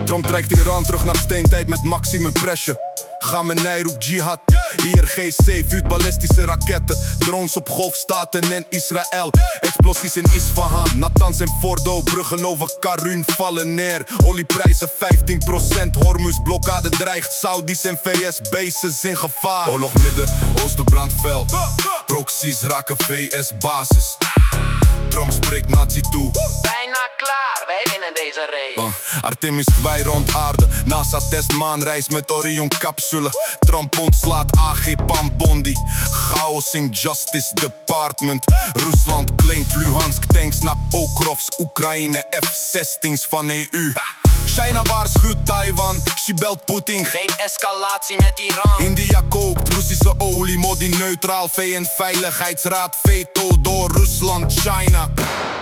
Trump trekt Iran terug naar steentijd met maximum pressure. Khamenei roept jihad, IRGC vuurt ballistische raketten. Drones op golfstaten en Israël. Explosies in Isfahan, Natanz en Fordo. Bruggen over Karun vallen neer. Olieprijzen 15%, Hormuzblokkade dreigt. Saudis en VS bases in gevaar. Oorlog Midden-Oosten brandt fel. Proxies raken VS-basis. Trump spreekt nazi toe. Bijna klaar, wij winnen deze race. Artemis 2 rond aarde. NASA test maanreis met Orion-capsule. Trump ontslaat AG Pambondi. Chaos in Justice Department. Rusland claimt Luhansk tanks naar Pokrovsk. Oekraïne F-16's van EU. China waarschuwt Taiwan, Xi belt Poetin. Geen escalatie met Iran. India koopt Russische olie, Modi neutraal. VN-veiligheidsraad veto door Rusland, China.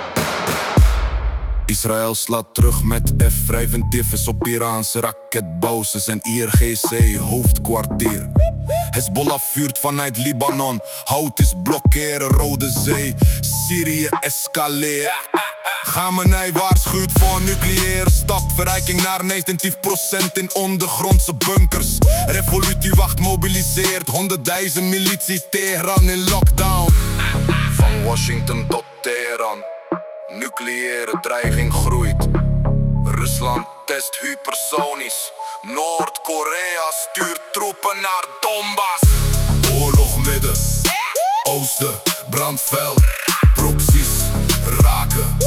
Israël slaat terug met F-35's op Iraanse raketbases en IRGC hoofdkwartier. Hezbollah vuurt vanuit Libanon, Houthis blokkeren Rode Zee. Syrië escaleert. Khamenei waarschuwt voor nucleaire stap. Verrijking naar 19% in ondergrondse bunkers. Revolutiewacht mobiliseert 100.000 militie. Teheran in lockdown. Van Washington tot Teheran. Nucleaire dreiging groeit. Rusland test hypersonisch. Noord-Korea stuurt troepen naar Donbass. Oorlog Midden-Oosten brandt fel. Proxies raken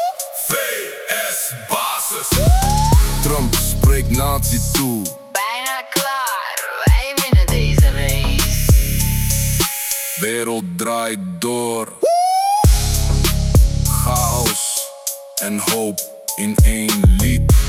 VS-basis. Trump spreekt nazi toe. Bijna klaar, wij winnen deze race. Wereld draait door. Chaos en hoop in één lied.